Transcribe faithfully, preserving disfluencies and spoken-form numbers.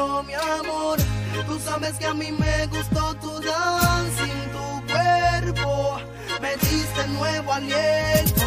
yo, mi amor. Tú sabes que a mí me gustó tu dancing, tu cuerpo. Me diste nuevo aliento.